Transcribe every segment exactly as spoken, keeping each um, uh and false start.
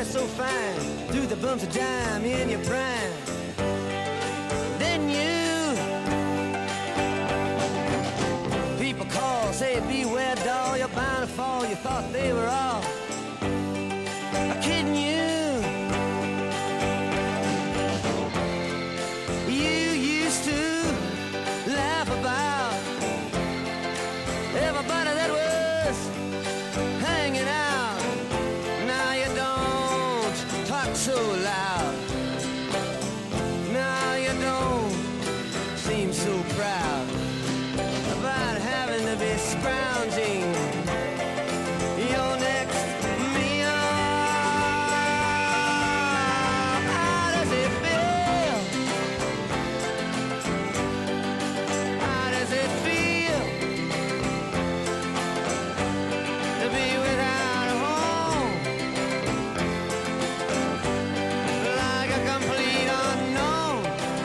dress so fine, threw the bumps of dime in your prime. Then you, people call, say beware doll, you're bound to fall. You thought they were all kidding you. You used to laugh about everybody that was hanging out. Now you don't talk so loud. Now you don't seem so proud about having to be scrounging your next meal. How does it feel? How does it feel to be without a home? Like a complete unknown,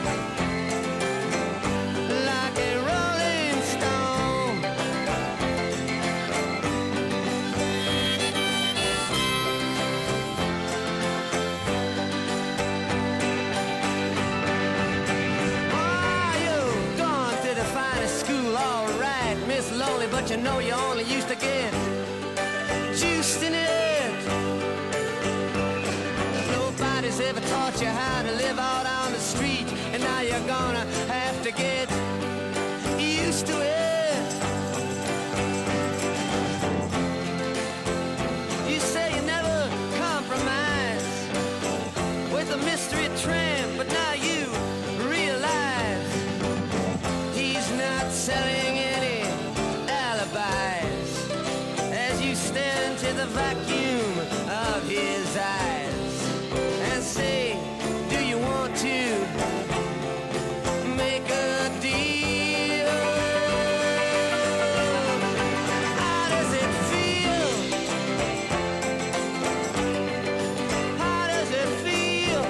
like a rolling stone. Oh, you've gone to the finest school, all right, Miss Lonely, but you know you only used to get juiced in it. Nobody's ever taught you how to live out on the street, and now you're gonna have to get used to it. You say you never compromise with a mystery tramp, but now you realize he's not selling any alibis as you stare into the vacuum of his eyes and say, do you want to make a deal? How does it feel? How does it feel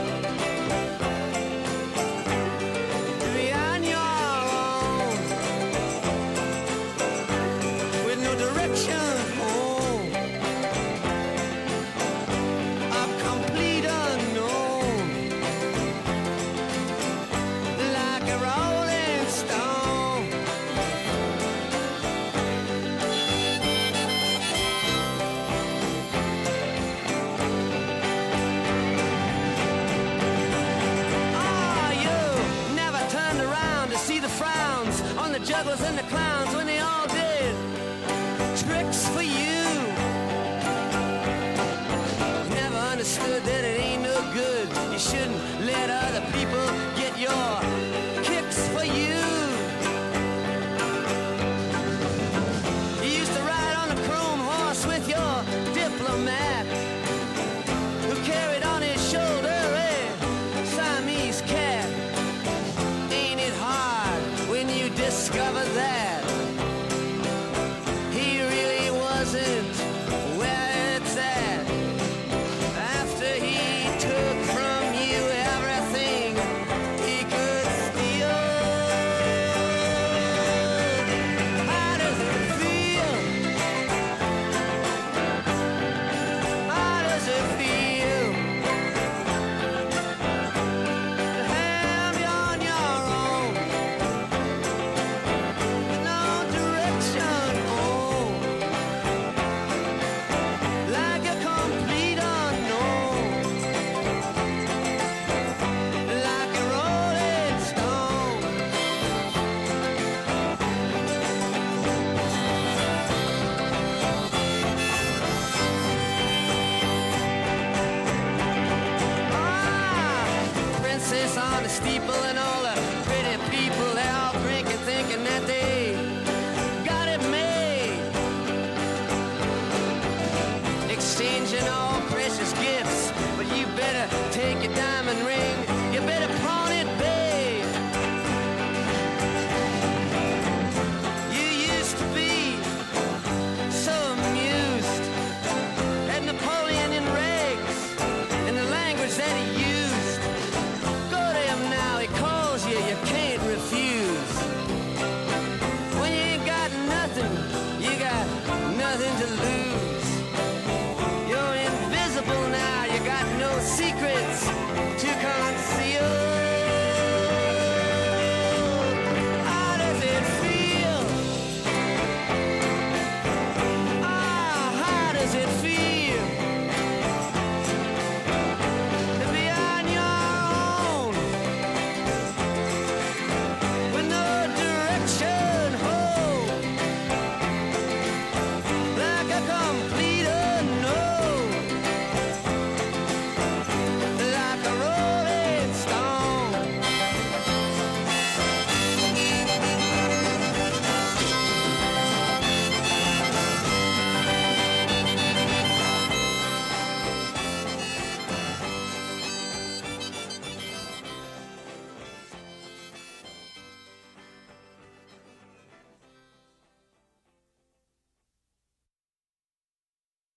to be on your own with no direction home? A complete unknown, like a rolling stone. Oh, you never turned around to see the frowns on the jugglers and the clowns when they all did tricks for you. Never understood that it ain't no good. You shouldn't let other people get your kicks for you. You used to ride on a chrome horse with your diplomat, who carried on his shoulder a Siamese cat. Ain't it hard when you discover that he really wasn't where it's at? After he took from you everything he could steal. How does it feel? How does it feel to have you on your own with no direction home, like a complete unknown, like a rolling stone? Ah, princess on the steeple and all